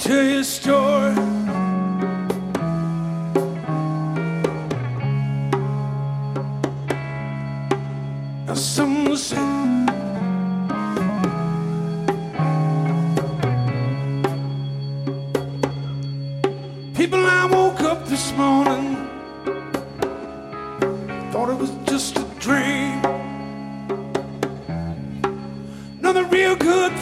tell you a story. Now some will say people, I woke up this morning, thought it was just a dream. Another real good